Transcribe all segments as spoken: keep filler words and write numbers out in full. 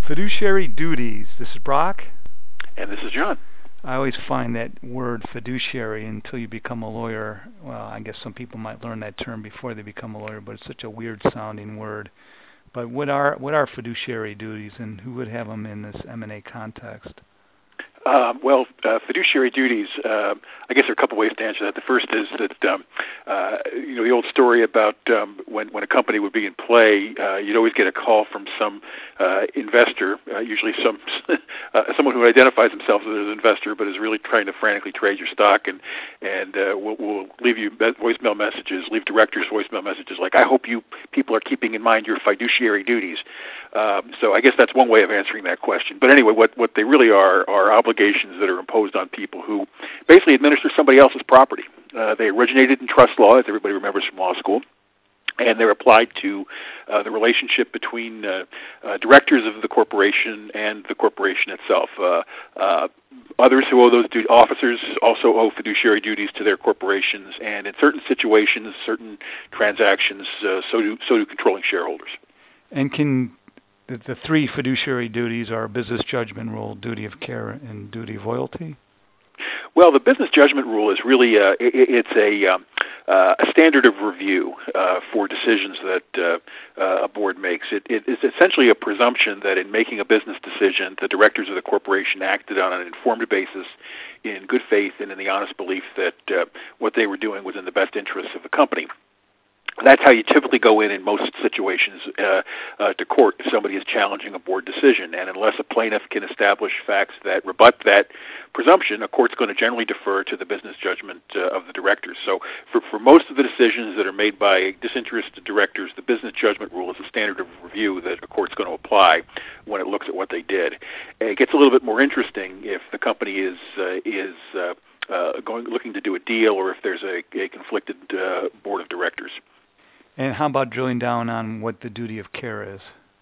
Fiduciary duties. This is Brock. And this is John. I always find that word fiduciary until you become a lawyer. Well, I guess some people might learn that term before they become a lawyer, but it's such a weird sounding word. But what are what are fiduciary duties, and who would have them in this M and A context? Uh, well, uh, fiduciary duties, uh, I guess there are a couple ways to answer that. The first is that, um, uh, you know, the old story about um, when, when a company would be in play, uh, you'd always get a call from some uh, investor, uh, usually some uh, someone who identifies themselves as an investor but is really trying to frantically trade your stock, and, and uh, we'll, we'll leave you voicemail messages, leave directors voicemail messages like, I hope you people are keeping in mind your fiduciary duties. Um, so I guess that's one way of answering that question. But anyway, what, what they really are are obligations that are imposed on people who basically administer somebody else's property. Uh, they originated in trust law, as everybody remembers from law school, and they're applied to uh, the relationship between uh, uh, directors of the corporation and the corporation itself. Uh, uh, others who owe those du- officers also owe fiduciary duties to their corporations, and in certain situations, certain transactions, uh, so do so do controlling shareholders. And can The, the three fiduciary duties are business judgment rule, duty of care, and duty of loyalty? Well, the business judgment rule is really uh, it, it's a, um, uh, a standard of review uh, for decisions that uh, uh, a board makes. It, it is essentially a presumption that in making a business decision, the directors of the corporation acted on an informed basis in good faith and in the honest belief that uh, what they were doing was in the best interests of the company. That's how you typically go in in most situations uh, uh, to court if somebody is challenging a board decision. And unless a plaintiff can establish facts that rebut that presumption, a court's going to generally defer to the business judgment uh, of the directors. So for, for most of the decisions that are made by disinterested directors, the business judgment rule is a standard of review that a court's going to apply when it looks at what they did. And it gets a little bit more interesting if the company is uh, is uh, uh, going looking to do a deal, or if there's a, a conflicted uh, board of directors. And how about drilling down on what the duty of care is?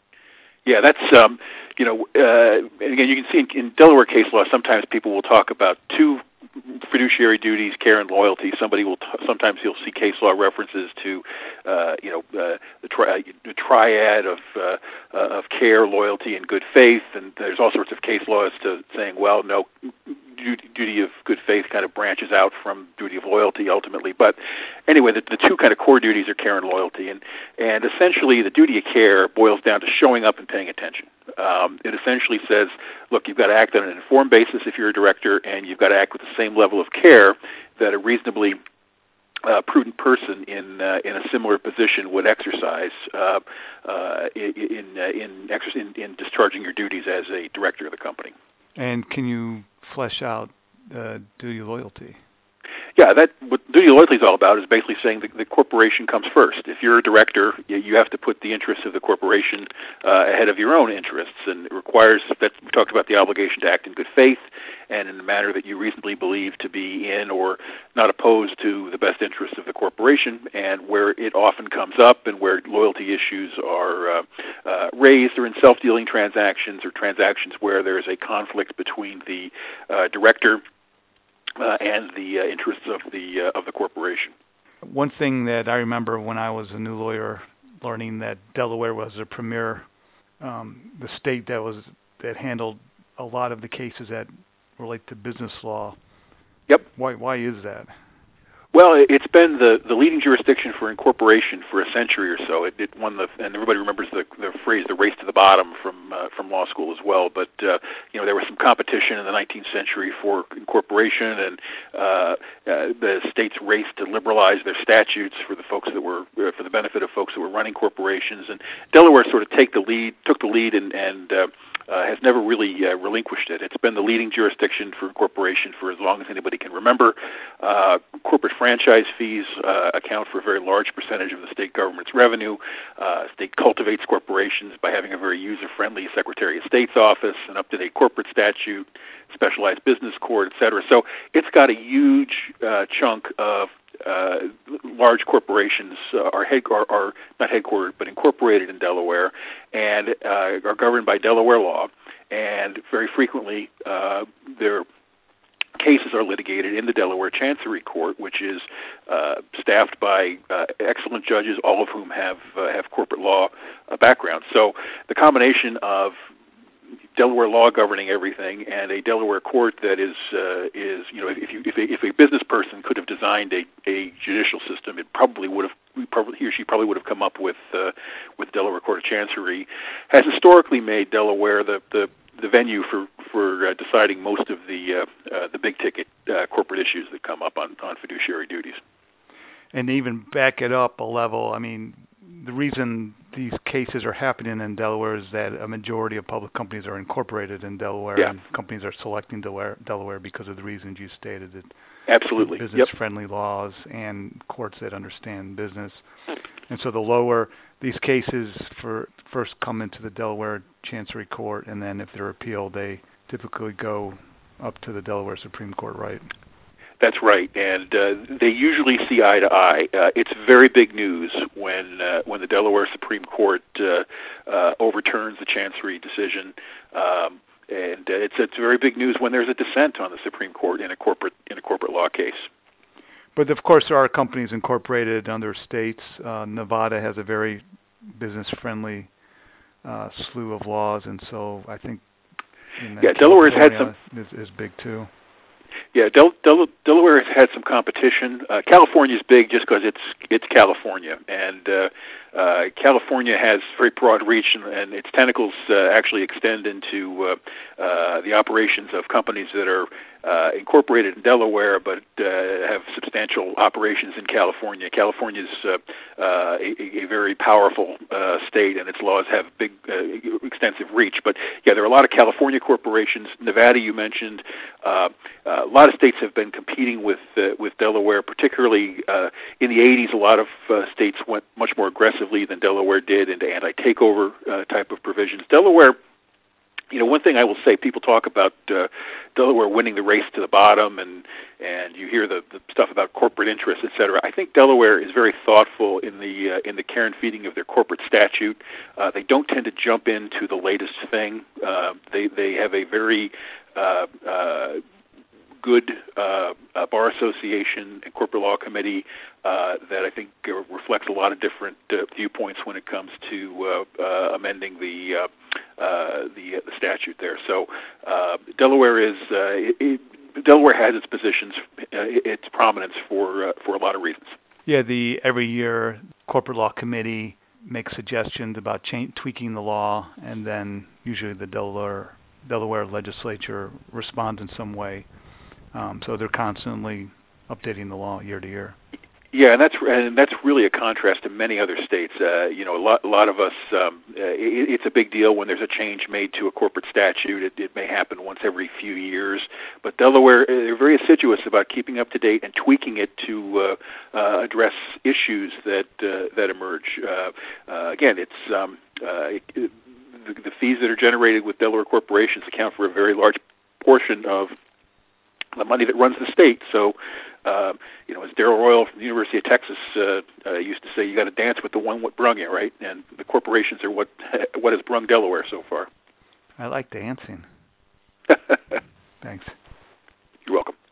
Yeah, that's, um, you know, uh, again, you can see in, in Delaware case law, sometimes people will talk about two fiduciary duties, care and loyalty. Somebody will, t- sometimes you'll see case law references to, uh, you know, uh, the, tri- the triad of uh, uh, of care, loyalty, and good faith. And there's all sorts of case laws to saying, well, no, duty of good faith kind of branches out from duty of loyalty ultimately. But anyway, the, the two kind of core duties are care and loyalty. And, and essentially the duty of care boils down to showing up and paying attention. Um, it essentially says, look, you've got to act on an informed basis if you're a director, and you've got to act with the same level of care that a reasonably uh, prudent person in uh, in a similar position would exercise uh, uh, in in, uh, in, exer- in in discharging your duties as a director of the company. And can you flesh out uh, duty of loyalty? Yeah, that what duty of loyalty is all about is basically saying that the corporation comes first. If you're a director, you have to put the interests of the corporation uh, ahead of your own interests, and it requires that we talked about the obligation to act in good faith and in the manner that you reasonably believe to be in or not opposed to the best interests of the corporation. And where it often comes up and where loyalty issues are uh, uh, raised are in self-dealing transactions or transactions where there is a conflict between the uh, director Uh, and the uh, interests of the uh, of the corporation. One thing that I remember when I was a new lawyer, learning that Delaware was a premier, um, the state that was that handled a lot of the cases that relate to business law. Yep. Why why is that? Well, it's been the, the leading jurisdiction for incorporation for a century or so. It, it won the, and everybody remembers the, the phrase "the race to the bottom" from uh, from law school as well. But uh, you know, there was some competition in the nineteenth century for incorporation, and uh, uh, the states raced to liberalize their statutes for the folks that were uh, for the benefit of folks that were running corporations. And Delaware sort of take the lead, took the lead, and and uh, uh, has never really uh, relinquished it. It's been the leading jurisdiction for incorporation for as long as anybody can remember. Uh, corporate franchise fees uh, account for a very large percentage of the state government's revenue. Uh, state cultivates corporations by having a very user-friendly Secretary of State's office, an up-to-date corporate statute, specialized business court, et cetera. So it's got a huge uh, chunk of uh, large corporations uh, are, head, are, are not headquartered, but incorporated in Delaware and uh, are governed by Delaware law. And very frequently, uh, they're cases are litigated in the Delaware Chancery Court, which is uh, staffed by uh, excellent judges, all of whom have uh, have corporate law uh, backgrounds. So the combination of Delaware law governing everything, and a Delaware court that is uh, is you know if you if a, if a business person could have designed a, a judicial system, it probably would have we probably he or she probably would have come up with uh, with Delaware Court of Chancery, has historically made Delaware the the, the venue for for uh, deciding most of the uh, uh, the big ticket uh, corporate issues that come up on on fiduciary duties. And even back it up a level, I mean, the reason these cases are happening in Delaware is that a majority of public companies are incorporated in Delaware, yeah. and companies are selecting Delaware, Delaware because of the reasons you stated. That Absolutely. Business-friendly yep. laws and courts that understand business. And so the lower these cases for first come into the Delaware Chancery Court, and then if they're appealed, they typically go up to the Delaware Supreme Court, right? That's right, and uh, they usually see eye to eye. Uh, it's very big news when uh, when the Delaware Supreme Court uh, uh, overturns the Chancery decision, um, and uh, it's it's very big news when there's a dissent on the Supreme Court in a corporate in a corporate law case. But of course, there are companies incorporated under states. Uh, Nevada has a very business-friendly uh, slew of laws, and so I think in yeah, Delaware's had some is, is big too. Yeah, Del- Del- Delaware has had some competition. Uh, California's big just because it's it's California, and uh, uh, California has very broad reach, and, and its tentacles uh, actually extend into uh, uh, the operations of companies that are uh, incorporated in Delaware, but uh, have substantial operations in California. California's uh, uh, a, a very powerful uh, state, and its laws have big, uh, extensive reach. But yeah, there are a lot of California corporations. Nevada, you mentioned. Uh, uh, a lot of states have been competing with uh, with Delaware, particularly uh, in the eighties. A lot of uh, states went much more aggressively than Delaware did into anti-takeover uh, type of provisions. Delaware, you know, one thing I will say, people talk about uh, Delaware winning the race to the bottom, and and you hear the, the stuff about corporate interests, et cetera. I think Delaware is very thoughtful in the uh, in the care and feeding of their corporate statute. Uh, they don't tend to jump into the latest thing. Uh, they they have a very uh, uh, good uh, uh, bar association and corporate law committee uh, that I think uh, reflects a lot of different uh, viewpoints when it comes to uh, uh, amending the uh, uh, the, uh, the statute there. So uh, Delaware is uh, it, it, Delaware has its positions, uh, its prominence for uh, for a lot of reasons. Yeah, the every year corporate law committee makes suggestions about cha- tweaking the law, and then usually the Delaware Delaware legislature responds in some way. Um, so they're constantly updating the law year to year. Yeah, and that's and that's really a contrast to many other states. Uh, you know, a lot, a lot of us, um, uh, it, it's a big deal when there's a change made to a corporate statute. It, it may happen once every few years, but Delaware, they're very assiduous about keeping up to date and tweaking it to uh, uh, address issues that uh, that emerge. Uh, uh, again, it's um, uh, it, it, the, the fees that are generated with Delaware corporations account for a very large portion of the money that runs the state. So, uh, you know, as Darrell Royal from the University of Texas uh, uh, used to say, you got to dance with the one what brung you, right? And the corporations are what what has brung Delaware so far. I like dancing. Thanks. You're welcome.